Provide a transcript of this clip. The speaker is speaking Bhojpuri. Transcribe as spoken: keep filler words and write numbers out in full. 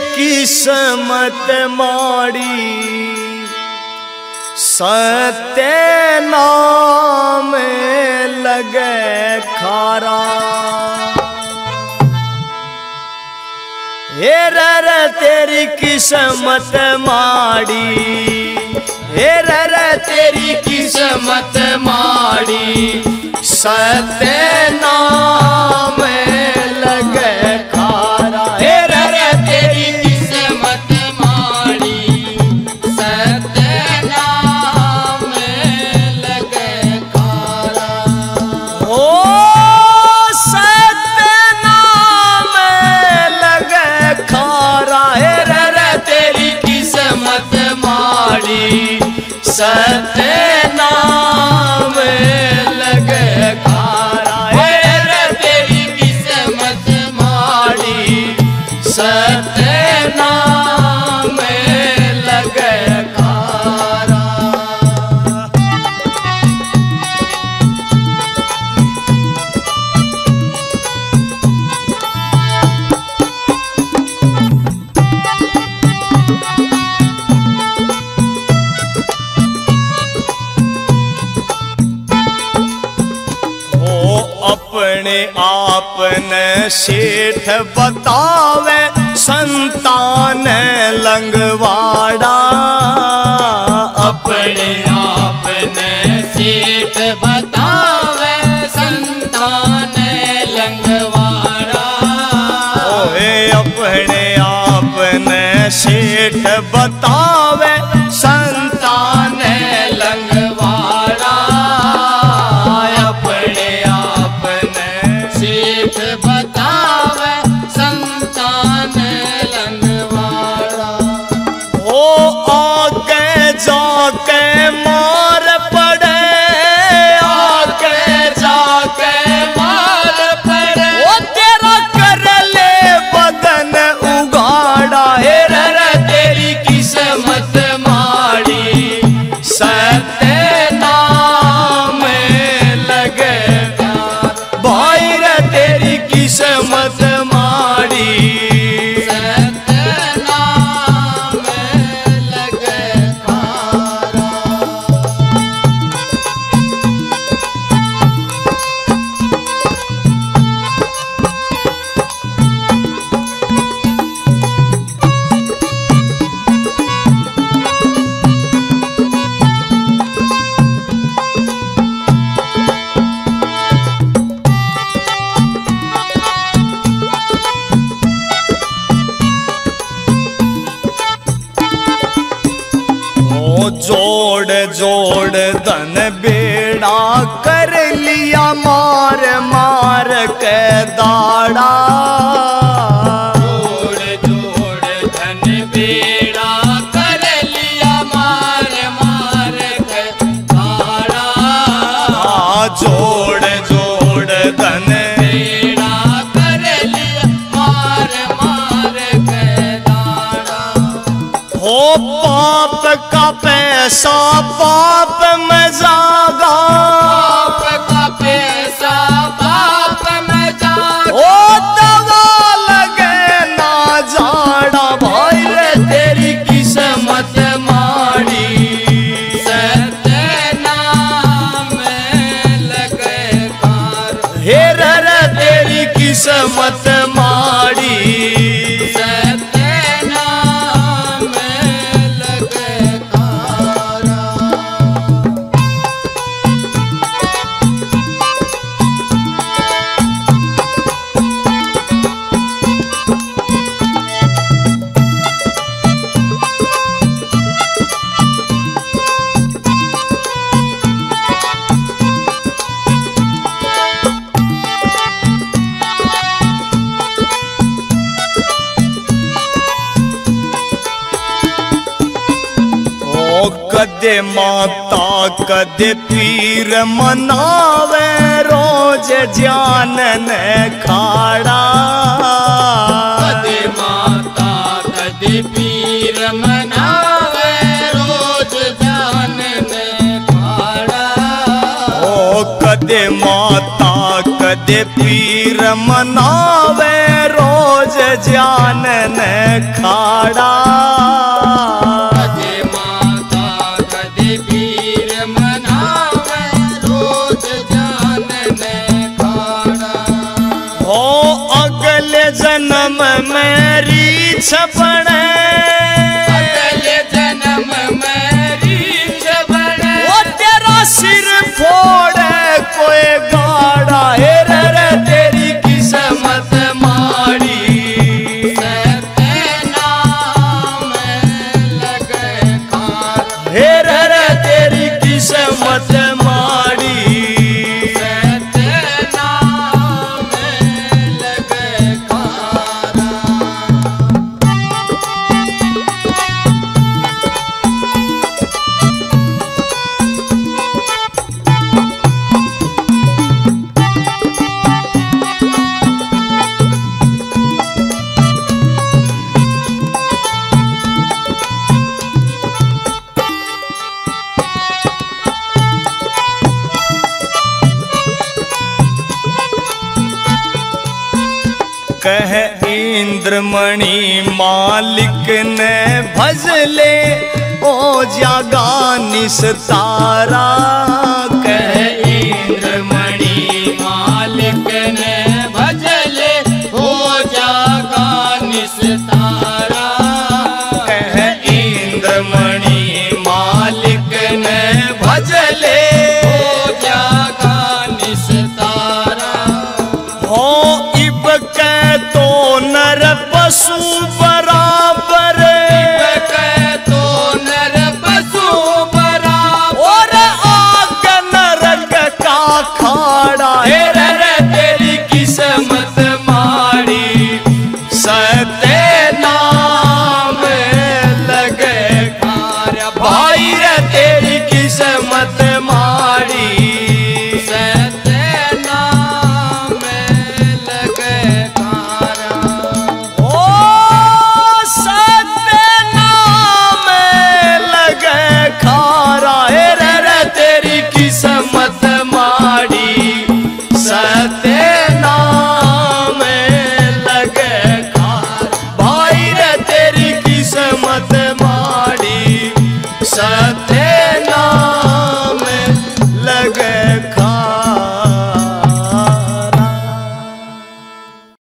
किस्मत माड़ी सत्य नाम लगे खारा। हे रर तेरी किस्मत माड़ी, हे रर तेरी किस्मत माड़ी सत्य नाम लगे खारा। हे रर तेरी किस्मत माड़ी सत्य नाम लगे खारा। ओ सत्य नाम लगे खारा। हे रर तेरी किस्मत माड़ी सत्य नाम लगे खारा। हे रर तेरी किस्मत माड़ी सत्य नाम लगे खारा। अपने आपने सेठ बतावे संतान लंगवाड़ा। अपने आपने सेठ बतावे संतान लंगवाड़ा। ओए अपने आपने सेठ बतावे संतान लंगवाड़ा। सेठ बतावे संतान लंगवाड़ा। ओ आगे जाके मार पड़े, आगे जाके मार पड़े। ओ तेरा कर ले बदन उगाड़ा। हे रर तेरी किस्मत माड़ी सत्य नाम लगे भाई रे तेरी किस्मत माड़ी सत्य नाम लगे खारा। जोड़ जोड़ धन बेड़ा कर लिया मार मार के दाड़ा। जोड़ जोड़ धन बेड़ा कर लिया मार मार के दाड़ा। जोड़ जोड़ धन बेड़ा कर लिया मार मार के दाड़ा। हो पाप का पैसा पाप में जागा। पाप का पैसा पाप में जागा। ओ दवा लगे ना जाड़ा। भाई रे तेरी किस्मत माड़ी सत्य नाम लगे खारा। हे रर तेरी किस्मत माड़ी सत्य नाम लगे खारा। कदे माता कदे पीर मनावे रोज जानन खाड़ा। कदे माता कदे पीर मनावे रोज जानन खाड़ा। ओ कदे माता कदे पीर मनावे रोज जान ने खाड़ा कदे माता कदे पीर मनावे रोज जान ने खाड़ा हो अगले जन्म मेरी छपड़े अगले जन्म मेरी छबड़े वो तेरा सिर फोड़े कोई गाड़ा हे रे रे तेरी किस्मत माड़ी सते नाम लगे खार हे रे रे तेरी किस्मत माड़ी सते नाम लगे खारा कह इंद्रमणि मालिक ने भजले ओ जागा निस्तारा कह इंद्रमणि मालिक ने भजले हो जागा निस्तारा कह इंद्रमणि मालिक ने भजले हो जागा निस्तारा हो इब के तो नर पशु बराबर कह तो नर पशु बराबर और आग नरक का खाड़ा हे रे रे तेरी किस्मत माड़ी सते नाम लगे खार भाई रे तेरी किस्मत माड़ी सते नाम लगे खारा ओ सते नाम लगे खारा हे रे रे तेरी किस्मत